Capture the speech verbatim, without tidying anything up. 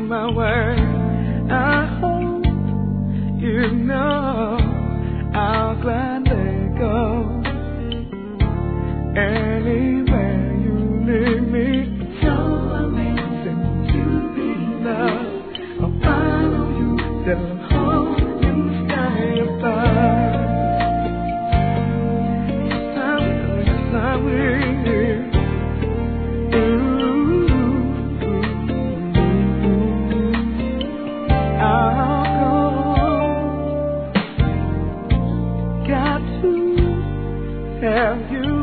my way. I hope you know I'll gladly go anywhere you lead me. It's so amazing to be loved. I'll follow you till I'm home in the sky above. Yes, I will, yes, I will. Tell you